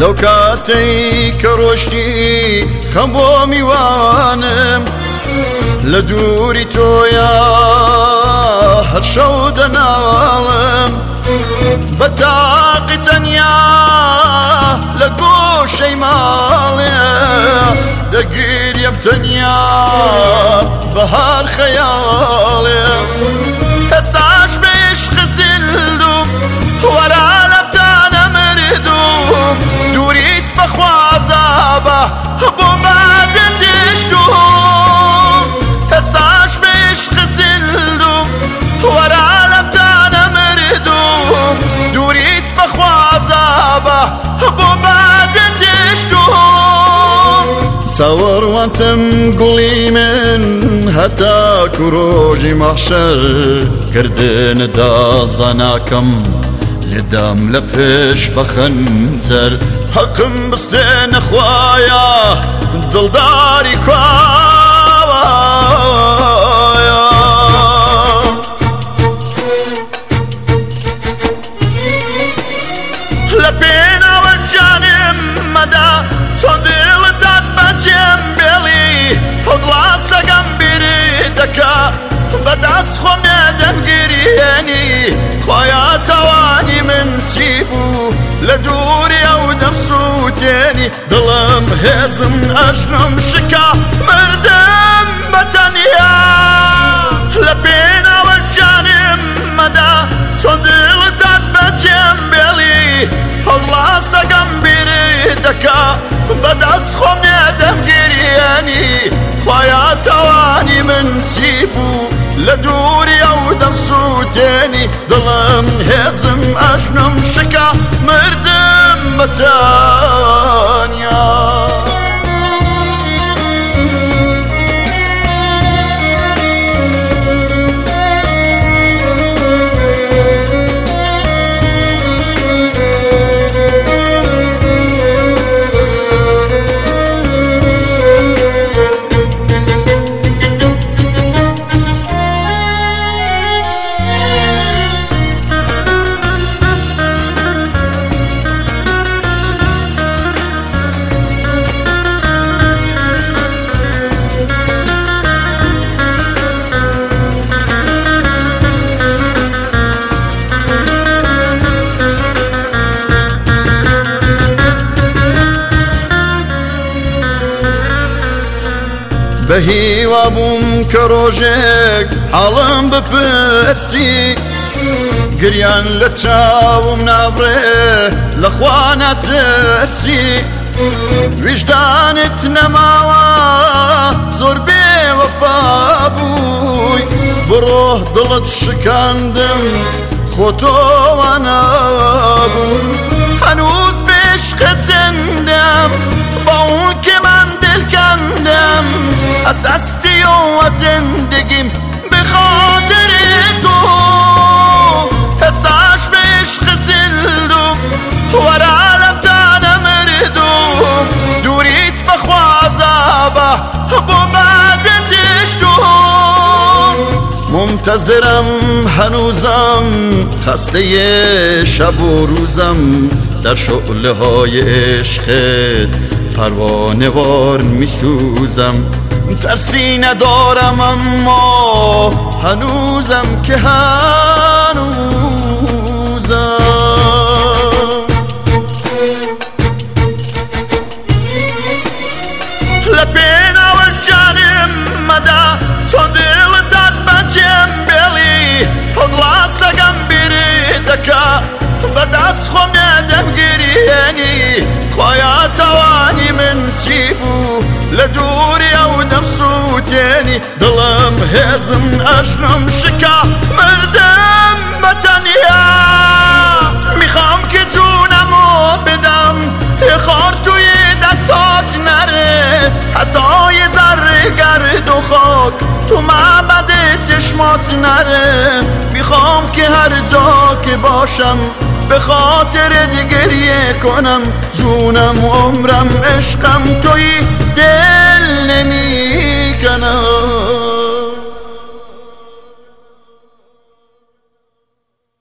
لەو کاتەی کە ڕۆشتی خەم بۆ میوانم لە دووری تۆیە هەر شەو دەناڵم بە تاقی تەنیا لە گۆشەی ماڵێ دەگیریم تەنیا بەهار خەیاڵێ هەستاش بە عیشق زیندوم وەرا لەبتانە مردوم دووریت بەخوازە بە بۆ بەدت هێشتوم هەستاش بە عیشق زیندوم وەرا لەبتانە مردوم دووریت بەخوازە بە بۆ بەدت هێشتوم چاوەڕوانتم گوڵی من هەتا کوڕۆژی مەحشەر کردندا زاناکەم لێدام لە پێش بە خەنجەر حەقم بستێنە خوایە دڵداری کواوایە لە پێناوە جانم مەدا چۆن دڵت دات بەجێم بێڵی هەوڵا سەگەم بیری دەکا بەدەست خۆم نەدەمگیرێنی خۆیا تەوانی من چی بوو لە دووری ئەو دەمسووتێنی دڵم هێزم ئەژنم شکا مردم بەتەنیا لە پێناوە جانم مەدا چۆن دڵت دات بەجێم بێڵی هەوڵا سەگەم بیری دەکا بەدەست خۆم نەدەمگیرێنی خۆیا تەوانی من چی بوو لە دووری ئەو دەمسووتێنی دڵم هێزم ئەژنم شکا مردم بەتەنیا بەهیوا بووم کە ڕۆژێک حاڵم بپرسی گریان لە چاوم نابڕێ لەخوا ناترسی ویژدانت نەماوە زۆر بێوەفا بووی بڕۆ دڵت شکاندم خۆ تۆوە نابوو هەنووز بێشقت زندم باوکێ من دلکندم ئەسەستی و زندگیم بخاطر تو هەستاش بە عیشق زیندوم وەرا لەبتانە مردوم دووریت بەخوازە بە بۆ بەدت هێشتوم منتەزرم هەنووزم خەستەی شەب و روزم در شعله‌های عشقت پروانه‌وار میسوزم ترسی ندارم اما هنوزم که هنوزم لپینا و جانم مدا چون دلت داد بچم بلی هدلا سگم بیری دکا بدست خم ندم گریانی خوایا توانی من چی بو لدوری او دم سوتینی دلم هزم اشنم شکا مردم بتنیا میخوام که جونمو بدم خار توی دستات نره حتی یه ذره گرد و خاک تو معبد چشمات نره میخوام که هر جا که باشم به خاطر گریه کنم جونم عمرم عشقم توی دل نمی کنم